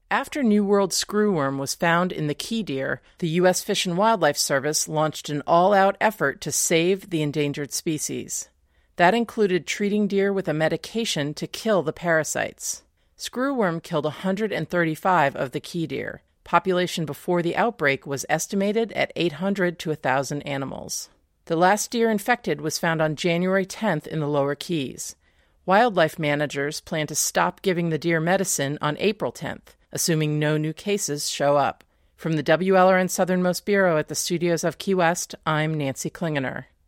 After New World screwworm was found in the key deer, the U.S. Fish and Wildlife Service launched an all-out effort to save the endangered species. That included treating deer with a medication to kill the parasites. Screwworm killed 135 of the key deer. Population before the outbreak was estimated at 800 to 1,000 animals. The last deer infected was found on January 10th in the Lower Keys. Wildlife managers plan to stop giving the deer medicine on April 10th, assuming no new cases show up. From the WLRN Southernmost Bureau at the studios of Key West, I'm Nancy Klingener.